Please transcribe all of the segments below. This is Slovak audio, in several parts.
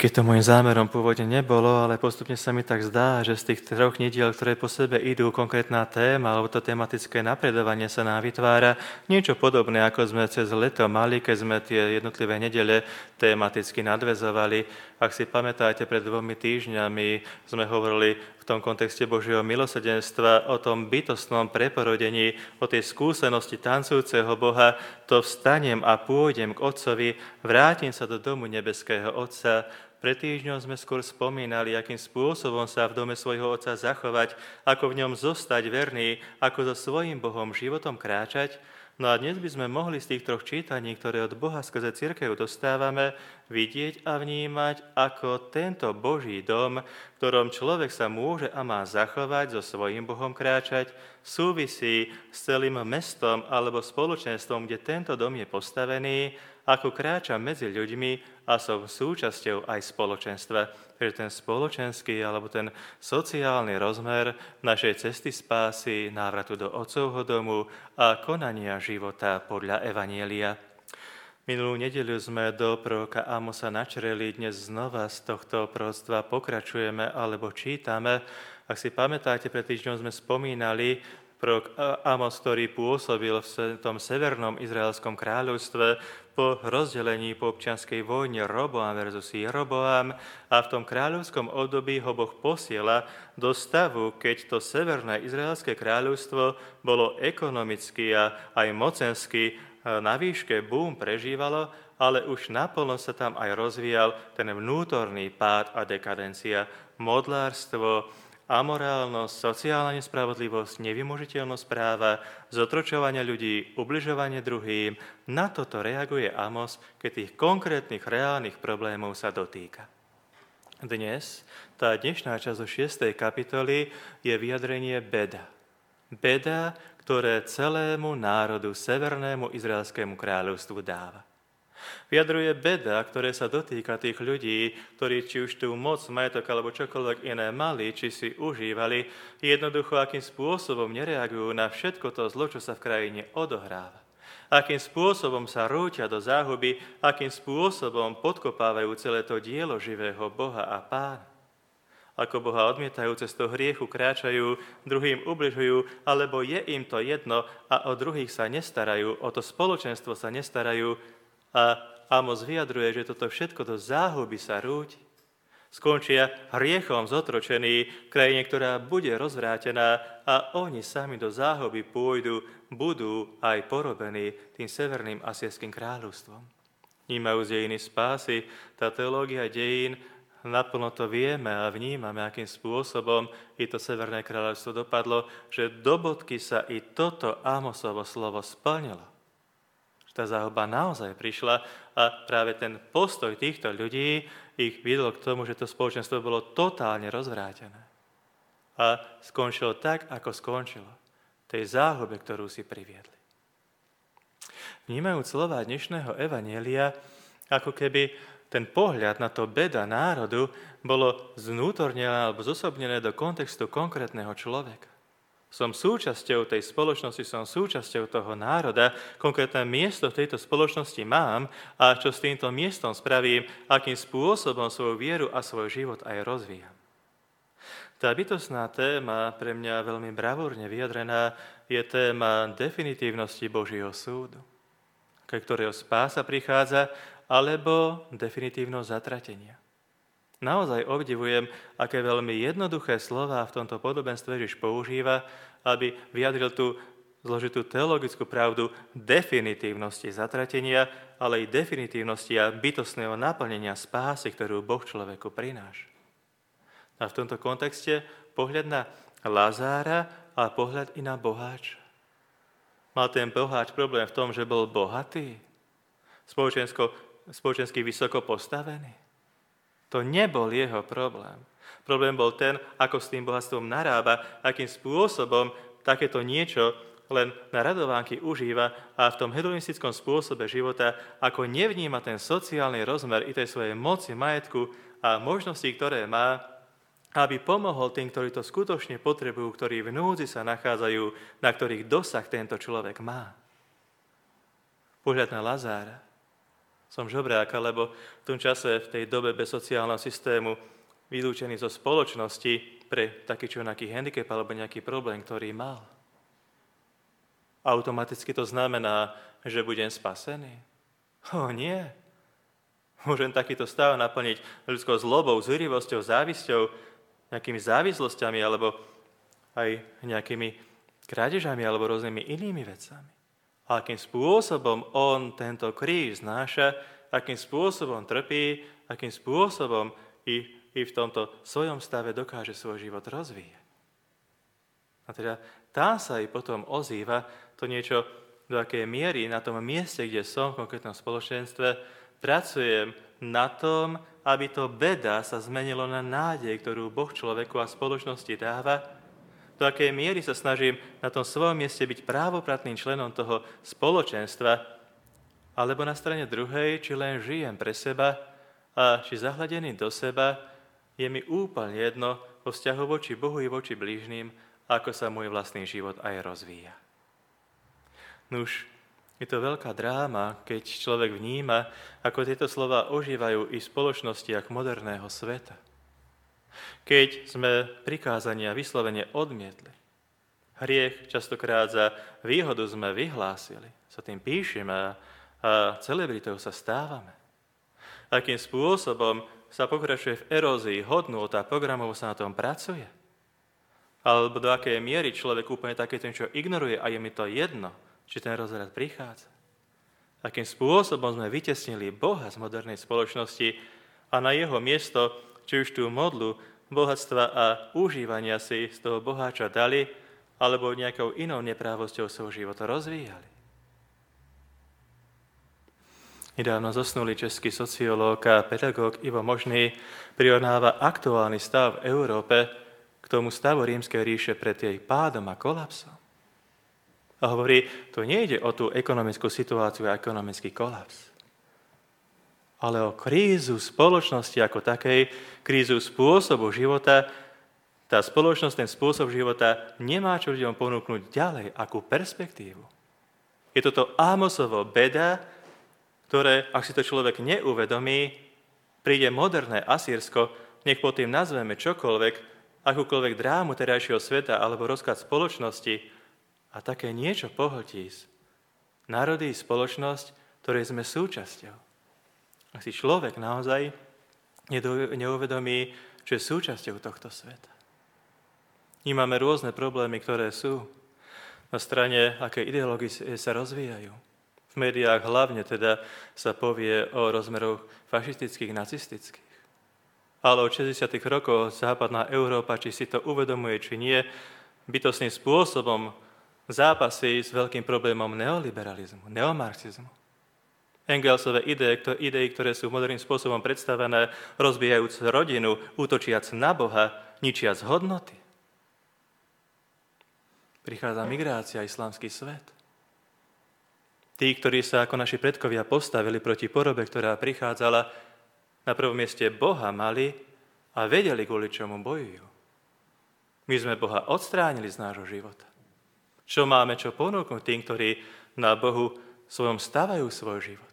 keď to môjim zámerom pôvodne nebolo, ale postupne sa mi tak zdá, že z tých 3 nediel, ktoré po sebe idú, konkrétna téma alebo to tematické napredovanie sa nám vytvára niečo podobné, ako sme cez leto mali, keď sme tie jednotlivé nedele tematicky nadväzovali. Ak si pamätáte, pred 2 týždňami sme hovorili v tom kontexte Božieho milosrdenstva o tom bytostnom preporodení, o tej skúsenosti tancujúceho Boha, to vstanem a pôjdem k Otcovi, vrátim sa do domu nebeského Otca. Pred týždňom sme skôr spomínali, akým spôsobom sa v dome svojho Otca zachovať, ako v ňom zostať verný, ako so svojím Bohom životom kráčať. No a dnes by sme mohli z tých 3 čítaní, ktoré od Boha skrze cirkev dostávame, vidieť a vnímať, ako tento Boží dom, v ktorom človek sa môže a má zachovať, so svojím Bohom kráčať, súvisí s celým mestom alebo spoločenstvom, kde tento dom je postavený, ako kráča medzi ľuďmi a som súčasťou aj spoločenstva. Takže ten spoločenský alebo ten sociálny rozmer našej cesty spásy, návratu do Otcovho domu a konania života podľa Evanjelia. Minulú nedeľu sme do proroka Amosa načreli, dnes znova z tohto proroctva pokračujeme alebo čítame. Ak si pamätáte, pred týždňom sme spomínali prorok Amos, ktorý pôsobil v tom severnom izraelskom kráľovstve po rozdelení po občianskej vojne Roboam versus Jeroboam a v tom kráľovskom období ho Boh posiela do stavu, keď to severné izraelské kráľovstvo bolo ekonomicky a aj mocensky na výške boom prežívalo, ale už naplno sa tam aj rozvíjal ten vnútorný pád a dekadencia, modlárstvo, amorálnosť, sociálna nespravodlivosť, nevymožiteľnosť práva, zotročovanie ľudí, ubližovanie druhým. Na toto reaguje Amos, keď tých konkrétnych reálnych problémov sa dotýka. Dnes, tá dnešná časť zo 6. kapitoly je vyjadrenie beda. Beda, ktoré celému národu, severnému izraelskému kráľovstvu dáva. Vyjadruje beda, ktoré sa dotýka tých ľudí, ktorí či už tú moc, majetok alebo čokoľvek iné mali, či si užívali, jednoducho akým spôsobom nereagujú na všetko to zlo, čo sa v krajine odohráva. Akým spôsobom sa rútia do záhuby, akým spôsobom podkopávajú celé to dielo živého Boha a Pána. Ako Boha odmietajú, cez to hriechu kráčajú, druhým ubližujú, alebo je im to jedno a o druhých sa nestarajú, o to spoločenstvo sa nestarajú. A Amos vyjadruje, že toto všetko do záhuby sa rúti. Skončia hriechom zotročení v krajine, ktorá bude rozvrátená a oni sami do záhuby pôjdu, budú aj porobení tým severným asýrskym kráľovstvom. Vnímajú z dejiny spásy, tá teológia dejín, naplno to vieme a vnímame, akým spôsobom i to severné kráľovstvo dopadlo, že do bodky sa i toto Amosovo slovo splnilo. Tá záhuba naozaj prišla a práve ten postoj týchto ľudí ich viedol k tomu, že to spoločenstvo bolo totálne rozvrátené. A skončilo tak, ako skončilo. Tej záhube, ktorú si priviedli. Vnímajúc slová dnešného evanjelia, ako keby ten pohľad na to beda národu bolo znútornené alebo zosobnené do kontextu konkrétneho človeka. Som súčasťou tej spoločnosti, som súčasťou toho národa, konkrétne miesto v tejto spoločnosti mám a čo s týmto miestom spravím, akým spôsobom svoju vieru a svoj život aj rozvíjam. Tá bytostná téma, pre mňa veľmi bravúrne vyjadrená, je téma definitívnosti Božieho súdu, ke ktorého spása prichádza, alebo definitívnosť zatratenia. Naozaj obdivujem, aké veľmi jednoduché slová v tomto podobenstve Ježiš používa, aby vyjadril tú zložitú teologickú pravdu definitívnosti zatratenia, ale i definitívnosti a bytostného naplnenia spásy, ktorú Boh človeku prináša. A v tomto kontexte pohľad na Lazára a pohľad i na boháča. Mal ten boháč problém v tom, že bol bohatý, spoločensky vysoko postavený. To nebol jeho problém. Problém bol ten, ako s tým bohatstvom narába, akým spôsobom takéto niečo len na radovánky užíva a v tom hedonistickom spôsobe života, ako nevníma ten sociálny rozmer i tej svojej moci, majetku a možností, ktoré má, aby pomohol tým, ktorí to skutočne potrebujú, ktorí v núdzi sa nachádzajú, na ktorých dosah tento človek má. Pohľad na Lazára som žobrák, alebo v tom čase, v tej dobe bez sociálneho systému, vylúčený zo spoločnosti pre taký čo nejaký handicap alebo nejaký problém, ktorý mal. Automaticky to znamená, že budem spasený? Nie. Môžem takýto stav naplniť ľudskou zlobou, zúrivosťou, závisťou, nejakými závislosťami alebo aj nejakými krádežami alebo rôznymi inými vecami. A akým spôsobom on tento kríž znáša, akým spôsobom trpí, akým spôsobom i v tomto svojom stave dokáže svoj život rozvíjať. A teda tam sa i potom ozýva to niečo, do akej miery na tom mieste, kde som v konkrétnom spoločenstve, pracujem na tom, aby to beda sa zmenilo na nádej, ktorú Boh človeku a spoločnosti dáva, do akej miery sa snažím na tom svojom mieste byť právoplatným členom toho spoločenstva, alebo na strane druhej, či len žijem pre seba a či zahľadený do seba, je mi úplne jedno vo vzťahu voči Bohu i voči blížnym, ako sa môj vlastný život aj rozvíja. Nuž, je to veľká dráma, keď človek vníma, ako tieto slova ožívajú i v spoločnostiach moderného sveta. Keď sme prikázania vyslovene odmietli, hriech častokrát za výhodu sme vyhlásili, sa tým píšeme a celebritou sa stávame. Akým spôsobom sa pokračuje v erózii hodnôt a programov sa na tom pracuje? Alebo do akej miery človek úplne takéto niečo ignoruje a je mi to jedno, či ten rozvrat prichádza? Akým spôsobom sme vytesnili Boha z modernej spoločnosti a na jeho miesto, či už tú modlu, bohatstva a užívania si z toho boháča dali, alebo nejakou inou neprávosťou svojho života rozvíjali. Nedávno zosnulý český sociológ a pedagóg Ivo Možný prirovnáva aktuálny stav v Európe k tomu stavu Rímskej ríše pred jej pádom a kolapsom. A hovorí, to nejde o tú ekonomickú situáciu a ekonomický kolaps, ale o krízu spoločnosti ako takej, krízu spôsobu života. Tá spoločnosť, ten spôsob života nemá čo ľuďom ponúknuť ďalej, akú perspektívu. Je toto Ámosovo beda, ktoré, ak si to človek neuvedomí, príde moderné Asýrsko, nech pod tým nazveme čokoľvek, akúkoľvek drámu terajšieho sveta alebo rozklad spoločnosti, a také niečo pohltí národy, spoločnosť, ktorej sme súčasťou. Ak si človek naozaj neuvedomí, že je súčasťou tohto sveta. Máme rôzne problémy, ktoré sú na strane, aké ideológie sa rozvíjajú. V médiách hlavne teda sa povie o rozmeroch fašistických, nacistických. Ale od 60. rokov západná Európa, či si to uvedomuje, či nie, bytostným spôsobom zápasy s veľkým problémom neoliberalizmu, neomarxizmu. Engelsové idei, ktoré sú moderným spôsobom predstavené, rozbijajúc rodinu, útočiac na Boha, ničiac hodnoty. Prichádza migrácia, islamský svet. Tí, ktorí sa ako naši predkovia postavili proti porobe, ktorá prichádzala, na prvom mieste Boha mali a vedeli, kvôli čomu bojujú. My sme Boha odstránili z nášho života. Čo máme čo ponúknuť tým, ktorí na Bohu svojom stavajú svoj život?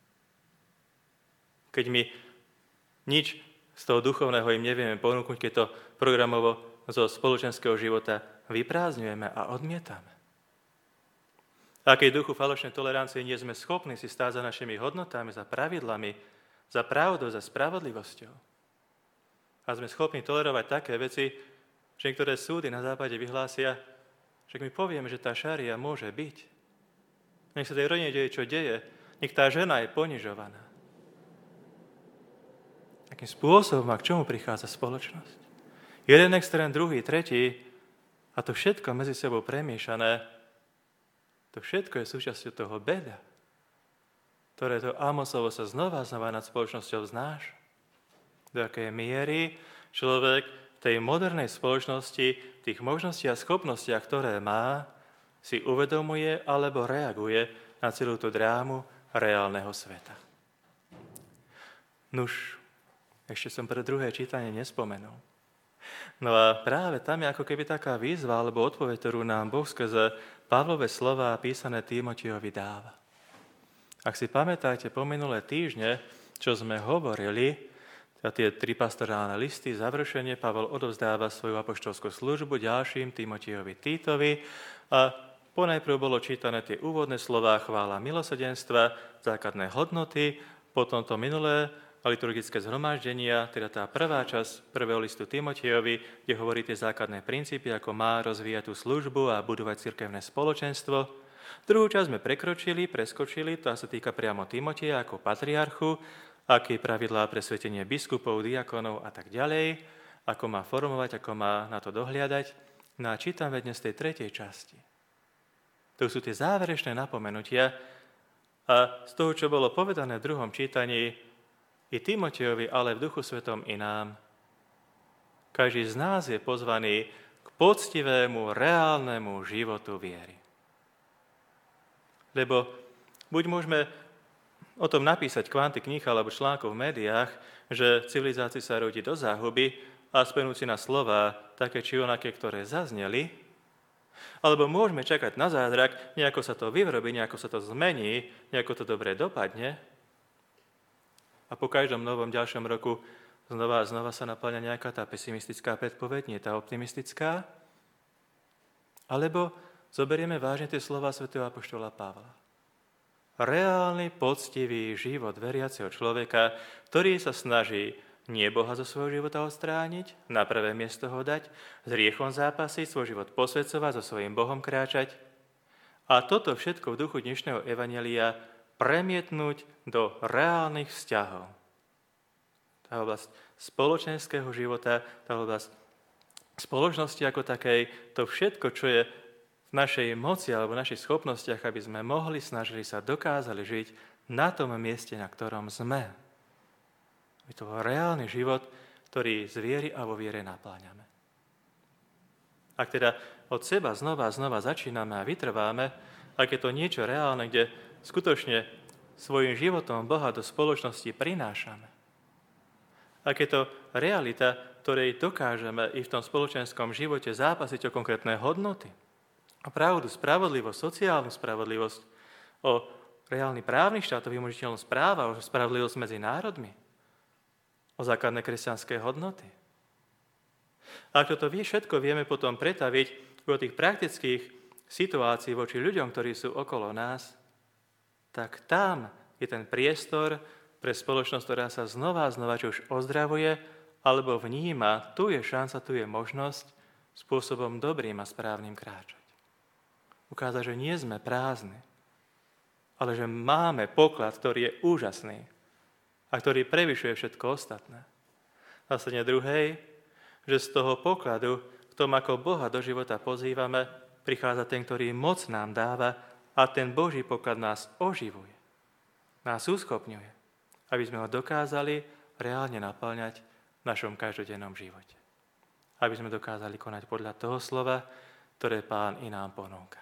Keď my nič z toho duchovného im nevieme ponúknuť, keď to programovo zo spoločenského života vyprázdňujeme a odmietame. A keď duchu falošnej tolerancie nie sme schopní si stáť za našimi hodnotami, za pravidlami, za pravdou, za spravodlivosťou. A sme schopní tolerovať také veci, že niektoré súdy na západe vyhlásia, však my povieme, že tá šaria môže byť. Nech sa tej rodine deje, čo deje. Nech tá žena je ponižovaná. Akým spôsobom a k čomu prichádza spoločnosť? Jeden extrém, druhý, tretí, a to všetko medzi sebou premiešané, to všetko je súčasťou toho beda, ktoré to Amosovo sa znova nad spoločnosťou znáša. Do akej miery človek v tej modernej spoločnosti, tých možností a schopnostiach, ktoré má, si uvedomuje alebo reaguje na celú tú drámu reálneho sveta. Nuž, ešte som pre druhé čítanie nespomenul. No a práve tam je ako keby taká výzva alebo odpoveď, ktorú nám Boh skrze Pavlove slova písané Timotejovi dáva. Ak si pamätáte po minulé týždne, čo sme hovorili, tie 3 pastorálne listy, završenie, Pavol odovzdáva svoju apoštolskú službu ďalším Timotejovi Títovi a ponajprv bolo čítané tie úvodné slová chvála milosrdenstva, základné hodnoty, potom to minulé liturgické zhromaždenia, teda tá prvá časť prvého listu Timotejovi, kde hovorí tie základné princípy, ako má rozvíjať tú službu a budovať cirkevné spoločenstvo. Druhú časť sme preskočili, to sa týka priamo Timoteja ako patriarchu, aké pravidlá pre svetenie biskupov, diakonov a tak ďalej, ako má formovať, ako má na to dohliadať. No a čítame dnes tej tretej časti. To sú tie záverečné napomenutia a z toho, čo bolo povedané v druhom čítaní, i Timotejovi, ale v Duchu Svetom i nám. Každý z nás je pozvaný k poctivému, reálnemu životu viery. Lebo buď môžeme o tom napísať kvanty kníh alebo článkov v médiách, že civilizácia sa rodí do záhuby a spenúci na slova také či onaké, ktoré zazneli, alebo môžeme čakať na zázrak, nejako sa to vyvrobí, nejako sa to zmení, nejako to dobre dopadne a po každom novom ďalšom roku znova sa naplňa nejaká tá pesimistická predpoveď, nie tá optimistická, alebo zoberieme vážne tie slova svätého apoštola Pavla. Reálny, poctivý život veriaceho človeka, ktorý sa snaží nie Boha zo svojho života odstrániť, na prvé miesto ho dať, s hriechom zápasiť, svoj život posväcovať, so svojím Bohom kráčať a toto všetko v duchu dnešného evanjelia premietnúť do reálnych vzťahov. Tá oblasť spoločenského života, tá oblasť spoločnosti ako takej, to všetko, čo je v našej moci alebo v našich schopnostiach, aby sme snažili sa, dokázali žiť na tom mieste, na ktorom sme. Je to reálny život, ktorý z viery a vo viere napláňame. Ak teda od seba znova začíname a vytrváme, ak je to niečo reálne, kde skutočne svojim životom Boha do spoločnosti prinášame, ak je to realita, ktorej dokážeme i v tom spoločenskom živote zápasiť o konkrétne hodnoty, o pravdu, spravodlivosť, sociálnu spravodlivosť, o reálny právny štát, o vymožiteľnosť práva, o spravodlivosť medzi národmi, o základné kresťanské hodnoty. Ak toto všetko vieme potom pretaviť do tých praktických situácií voči ľuďom, ktorí sú okolo nás, tak tam je ten priestor pre spoločnosť, ktorá sa znova či už ozdravuje, alebo vníma, tu je šanca, tu je možnosť spôsobom dobrým a správnym kráčať. Ukázať, že nie sme prázdni, ale že máme poklad, ktorý je úžasný a ktorý prevyšuje všetko ostatné. Následne druhej, že z toho pokladu, v tom, ako Boha do života pozývame, prichádza ten, ktorý moc nám dáva a ten Boží poklad nás oživuje, nás uschopňuje, aby sme ho dokázali reálne naplňať v našom každodennom živote. Aby sme dokázali konať podľa toho slova, ktoré Pán i nám ponúka.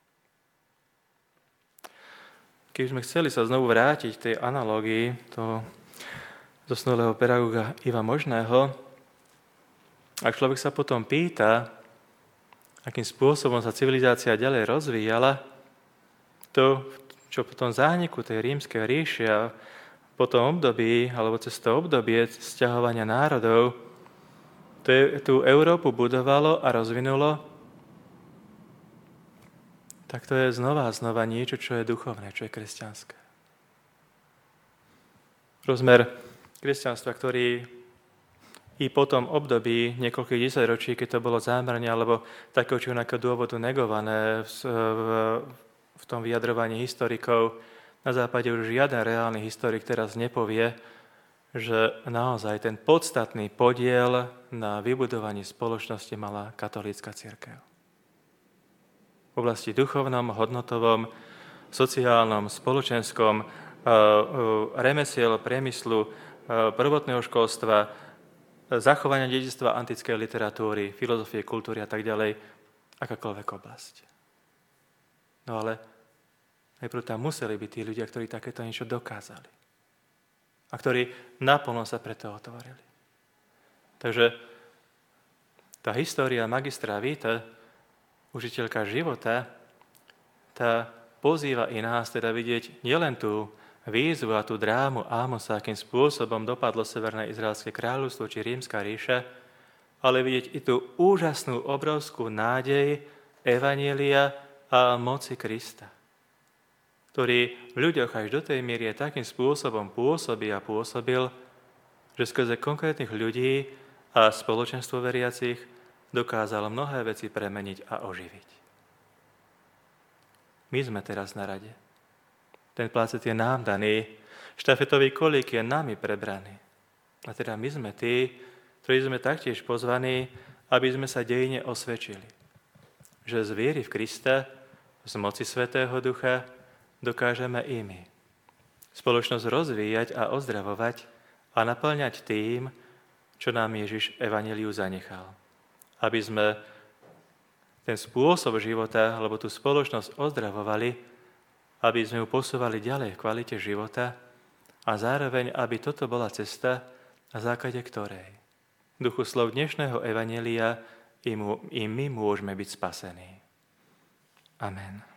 Keď sme chceli sa znovu vrátiť k tej analógii toho zosnulého pedagóga Iva Možného, ak človek sa potom pýta, akým spôsobom sa civilizácia ďalej rozvíjala, to, čo po tom zániku tej rímskej ríše a po tom období, alebo cez to obdobie sťahovania národov, tú Európu budovalo a rozvinulo, tak to je znova niečo, čo je duchovné, čo je kresťanské. Rozmer kresťanstva, ktorý i po tom období niekoľkých desaťročí, keď to bolo zámerne alebo takého či onakého dôvodu negované v tom vyjadrovaní historikov, na západe už žiaden reálny historik teraz nepovie, že naozaj ten podstatný podiel na vybudovaní spoločnosti mala katolícka cirkev. V oblasti duchovnom, hodnotovom, sociálnom, spoločenskom, remesiel, priemyslu, prvotného školstva, zachovania dedičstva antickej literatúry, filozofie, kultúry a tak ďalej, akákoľvek oblasť. No ale najprv tam museli byť tí ľudia, ktorí takéto niečo dokázali a ktorí naplno sa preto otvorili. Takže tá história magistra vitae, učiteľka života, tá pozýva i nás teda vidieť nielen tú výzvu a tú drámu Ámosa, akým spôsobom dopadlo Severné izraelské kráľovstvo či Rímska ríša, ale vidieť i tú úžasnú, obrovskú nádej Evanjelia a moci Krista, ktorý v ľuďoch až do tej miery takým spôsobom pôsobí a pôsobil, že skrze konkrétnych ľudí a spoločenstvo veriacich dokázal mnohé veci premeniť a oživiť. My sme teraz na rade. Ten placet je nám daný, štafetový kolík je nami prebraný. A teda my sme tí, ktorí sme taktiež pozvaní, aby sme sa dejine osvedčili. Že z viery v Krista, z moci Svätého Ducha, dokážeme i my spoločnosť rozvíjať a ozdravovať a naplňať tým, čo nám Ježiš Evanjeliu zanechal. Aby sme ten spôsob života, alebo tú spoločnosť ozdravovali, aby sme ju posúvali ďalej v kvalite života a zároveň, aby toto bola cesta, na základe ktorej v duchu slov dnešného Evanjelia i my môžeme byť spasení. Amen.